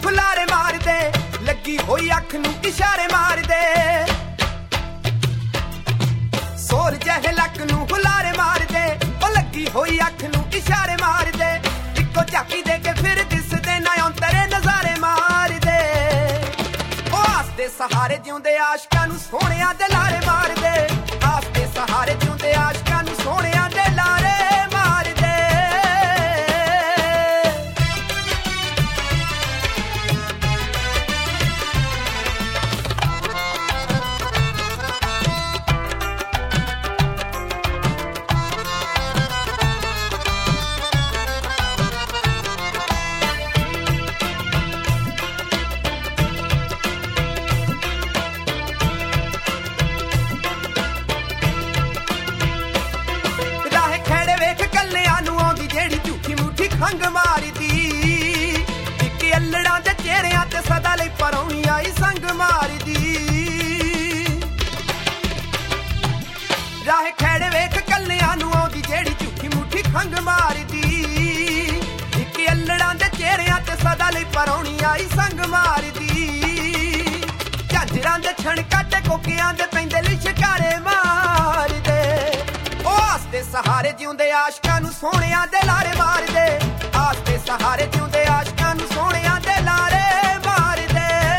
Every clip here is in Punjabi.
ਹੁਲਾਰੇ ਮਾਰਦੇ ਲੱਗੀ ਹੋਈ ਅੱਖ ਨੂੰ ਇਸ਼ਾਰੇ ਮਾਰਦੇ ਸੋਲ ਜਿਹੇ ਲੱਕ ਨੂੰ ਹੁਲਾਰੇ ਮਾਰਦੇ ਉਹ ਲੱਗੀ ਹੋਈ ਅੱਖ ਨੂੰ ਇਸ਼ਾਰੇ ਮਾਰਦੇ ਇੱਕੋ ਝਾਕੀ ਦੇ ਕੇ ਫਿਰ ਦਿਸਦੇ ਨਾ ਅੰਤਰੇ ਨਜ਼ਾਰੇ ਮਾਰਦੇ ਉਹ ਆਸ ਦੇ ਸਹਾਰੇ ਜਿਉਂਦੇ ਆਸ਼ਕਾਂ ਨੂੰ ਸੋਹਣਿਆਂ ਦੇ ਲਾਰੇ ਮਾਰਦੇ ਆਸ ਦੇ ਸਹਾਰੇ ਜਿਉਂਦੇ ਆਸ਼ਕਾਂ ਨੂੰ ਸੋਹਣਿਆਂ ਦੇ ਲਾਰੇ ਖੰਗ ਮਾਰਦੀ ਇੱਕ ਅਲੜਾਂ ਦੇ ਚਿਹਰਿਆਂ ਤੇ ਸਦਾ ਲਈ ਪਰੌਣੀ ਆਈ ਸੰਗ ਮਾਰਦੀ ਰਾਹ ਖੇੜੇ ਵੇਖ ਕੱਲਿਆਂ ਨੂੰ ਆਉਂਦੀ ਜਿਹੜੀ ਝੂਠੀ ਮੁੱਠੀ ਖੰਗ ਮਾਰਦੀ ਇੱਕ ਅਲੜਾਂ ਦੇ ਚਿਹਰਿਆਂ ਤੇ ਸਦਾ ਲਈ ਪਰੌਣੀ ਆਈ ਸੰਗ ਮਾਰਦੀ ਝਾਂਜਰਾਂ ਦੇ ਛਣਕਾਂ ਤੇ ਕੋਕਿਆਂ ਦੇ ਪੈਂਦੇ ਲਿਸ਼ਕਾਰੇ ਮਾਰਦੇ ਉਹ ਆਸ ਦੇ ਸਹਾਰੇ ਜਿਉਂਦੇ ਆਸ਼ਕਾਂ ਨੂੰ ਸੋਹਣਿਆਂ ਦੇ ਲਾਰੇ ਮਾਰਦੇ ਆਸ ਦੇ ਸਹਾਰੇ ਜਿਉਂਦੇ ਆਸ਼ਕਾਂ ਨੂੰ ਸੋਹਣਿਆਂ ਦੇ ਲਾਰੇ ਮਾਰਦੇ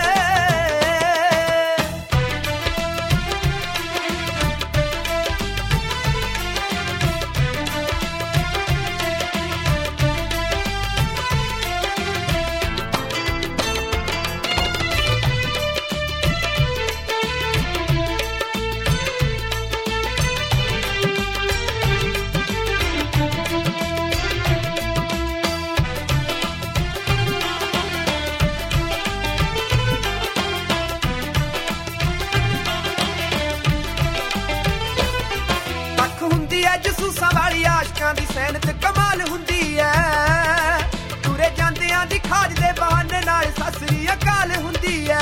ਜਸੂਸਾਂ ਵਾਲੀ ਆਸ਼ਕਾਂ ਦੀ ਸੈਨਤ ਕਮਾਲ ਹੁੰਦੀ ਐ ਤੁਰੇ ਜਾਂਦਿਆਂ ਦੀ ਖਾਜ ਦੇ ਬਹਾਨੇ ਨਾਲ ਸਸਰੀ ਅਕਾਲ ਹੁੰਦੀ ਐ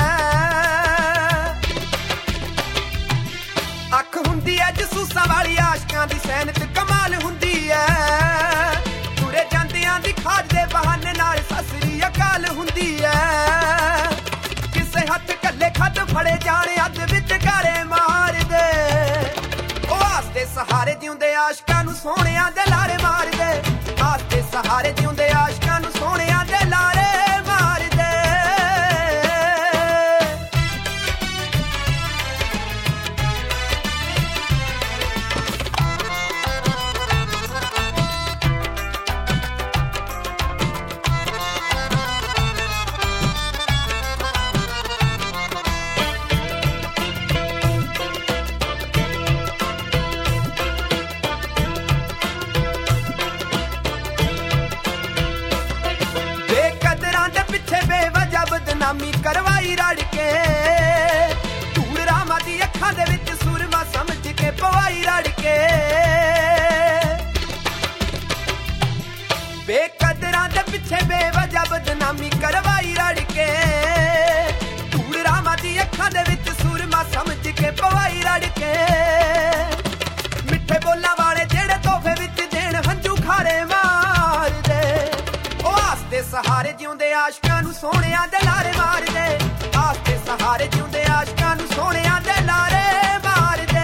ਅੱਖ ਹੁੰਦੀ ਐ ਜਸੂਸਾਂ ਵਾਲੀ ਆਸ਼ਕਾਂ ਦੀ ਸੈਨਤ ਕਮਾਲ ਹੁੰਦੀ ਐ ਤੁਰੇ ਜਾਂਦਿਆਂ ਦੀ ਖਾਜ ਦੇ ਬਹਾਨੇ ਨਾਲ ਸਸਰੀ ਅਕਾਲ ਹੁੰਦੀ ਐ ਕਿਸੇ ਹੱਥ ਕੱਲੇ ਖੱਤ ਫੜੇ ਜਾਣੇ ਅੱਧ ਵਿੱਚ ਘਾਰੇ ਮਾਰਦੇ ਆਸ ਦੇ ਸਹਾਰੇ ਜਿਉਂਦੇ ਆਸ਼ਕਾਂ ਨੂੰ ਸੋਹਣਿਆਂ ਦੇ ਲਾਰੇ ਮਾਰਦੇ ਆਸ ਦੇ ਸਹਾਰੇ ਜਿਉਂਦੇ ਆਸ਼ਕਾਂ ਨੂੰ ਸੋਹਣਿਆਂ ਦੇ ਲਾਰੇ ਮਾਰਦੇ ਬਦਨਾਮੀ ਕਰਵਾਈ ਰੜ ਕੇ ਧੂੜ ਰਾਮਾਂ ਦੀ ਅੱਖਾਂ ਦੇ ਵਿੱਚ ਸੁਰਮਾ ਸਮਝ ਕੇ ਪਵਾਈ ਰੜ ਕੇ ਬੇਕਦਰਾਂ ਦੇ ਪਿੱਛੇ ਬੇਵਜ੍ਹਾ ਬਦਨਾਮੀ ਕਰਵਾਈ ਰੜ ਕੇ ਧੂੜ ਰਾਮਾਂ ਦੀ ਅੱਖਾਂ ਦੇ ਵਿੱਚ ਸੁਰਮਾ ਸਮਝ ਕੇ ਪਵਾਈ ਰੜ ਕੇ ਮਿੱਠੇ ਬੋਲਾਂ ਵਾਲੇ ਜਿਹੜੇ ਤੋਹਫੇ ਵਿੱਚ ਦੇਣ ਹੰਝੂ ਖਾਰੇ ਮਾਰਦੇ ਉਹ ਆਸ ਦੇ ਸਹਾਰੇ ਜਿਉਂਦੇ ਆਸ਼ਕਾਂ ਨੂੰ ਸੋਹਣਿਆਂ ਦੇ ਲਾਰੇ ਮਾਰਦੇ ਆਸ ਦੇ ਸਹਾਰੇ ਜਿਉਂਦੇ ਆਸ਼ਕਾਂ ਨੂੰ ਸੋਹਣਿਆਂ ਦੇ ਲਾਰੇ ਮਾਰਦੇ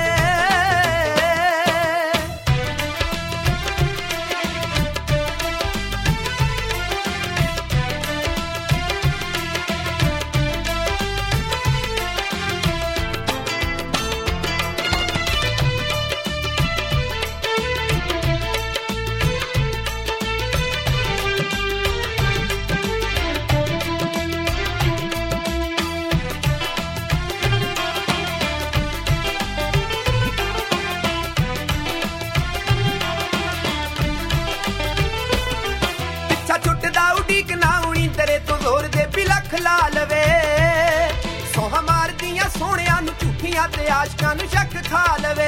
ਲਾ ਲਵੇ ਸੋਹਾ ਮਾਰਦੀਆਂ ਸੋਹਣਿਆਂ ਨੂੰ ਝੂਠੀਆਂ ਤੇ ਆਸ਼ਕਾਂ ਨੂੰ ਸ਼ੱਕ ਖਾ ਲਵੇ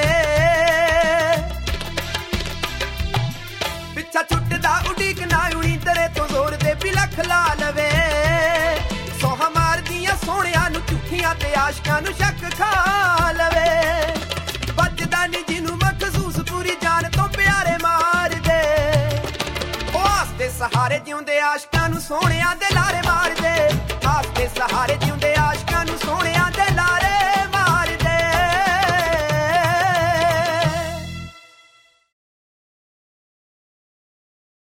ਪਿੱਛਾ ਛੁੱਟਦਾ ਉਡੀਕ ਨਾ ਉਣੀ ਤੇਰੇ ਤੋਂ ਜ਼ੋਰ ਦੇ ਵੀ ਲੱਖ ਲਾ ਲਵੇ ਸੋਹਾ ਮਾਰਦੀਆਂ ਸੋਹਣਿਆਂ ਨੂੰ ਝੂਠੀਆਂ ਤੇ ਆਸ਼ਕਾਂ ਨੂੰ ਸ਼ੱਕ ਖਾ ਲਵੇ ਵੱਜਦਾ ਨੀ ਜਿਹਨੂੰ ਮਖਸੂਸ ਪੂਰੀ ਜਾਨ ਤੋਂ ਪਿਆਰੇ ਮਾਰਦੇ ਉਹ ਆਸ ਦੇ ਸਹਾਰੇ ਜਿਉਂਦੇ ਆਸ਼ਕਾਂ ਨੂੰ ਸੋਹਣਿਆਂ ਦੇ ਲਾਰੇ ਮਾਰਦੇ ਸਹਾਰੇ ਜਿਉਂਦੀ